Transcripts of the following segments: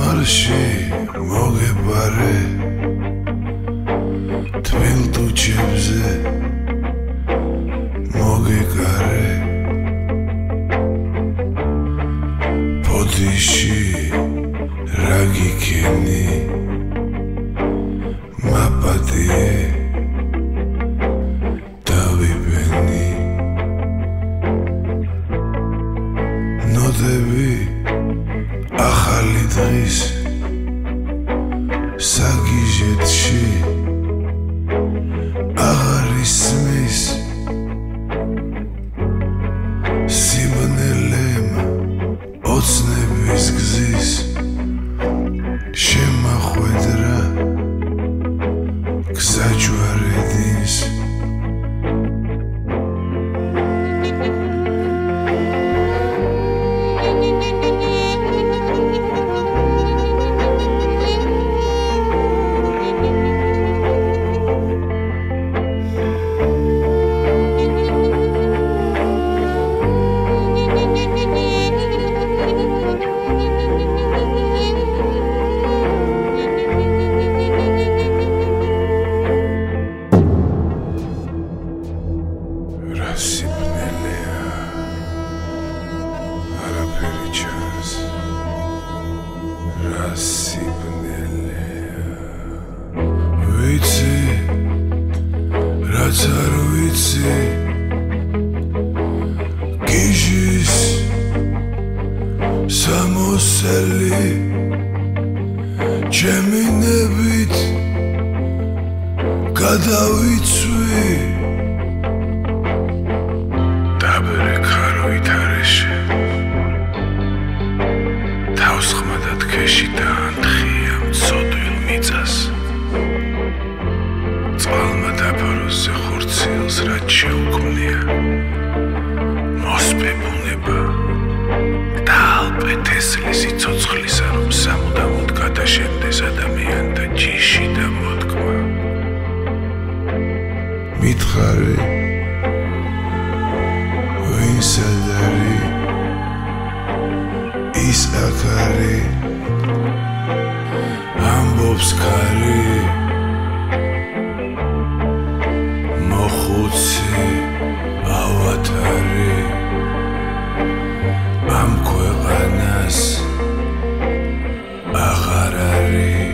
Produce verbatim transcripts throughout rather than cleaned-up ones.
წყალში მოგებარე თბილ ტუჩებზე მოგეკარე ფოდიში რა გიქენი მაპატიე დავიბენი ნოდები ახალი დღის საგიჟეთში აღარ ისმის სიბნელემ ოცნების გზის შემახვედრა გზაჯვარედინს სიბნელეა არაფერი ჩანს რა სიბნელეა ვიცი რაც არ ვიცი გიჟის სამოსელი ჩემი ნებით გადავიცვი დაბერე ქარო ითარეშე თავს ხმადად ქეში დაანთხია მცოდვილ მიწას წყალმა დაფაროზე ხორციელს რაც შეუქმნია მოსპებუნება დაალპე თესლი სიცოცხლისა რომ სამუდამოდ გადაშენდეს ადამიანთა ჯიში და მოდგმა მითხარი ვინსადარი ის აქარი ამბობს ქარი მოხუცი ავათარი ამ ქვეყანას აღარ არის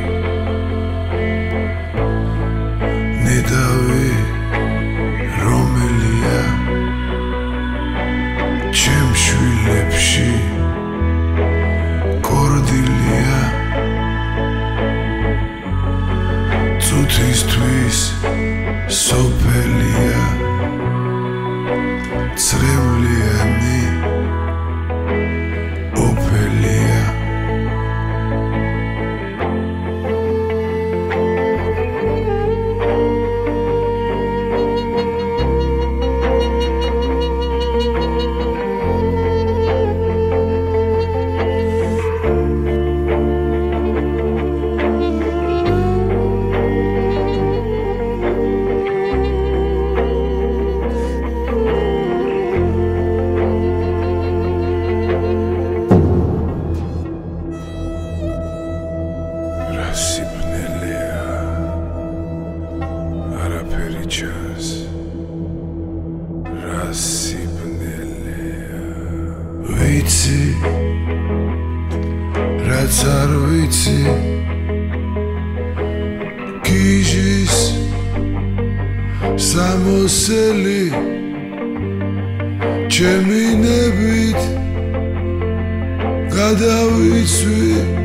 ნედავი რომელია ჩემ შვილებში კორდილია წუთისთვის სოფელია წრევლიანი ოფელია სიბნელეა არაფერი ჩანს რა სიბნელეა ვიცი რაც არ ვიცი გიჟის სამოსელი ჩემი ნებით გადავიცვი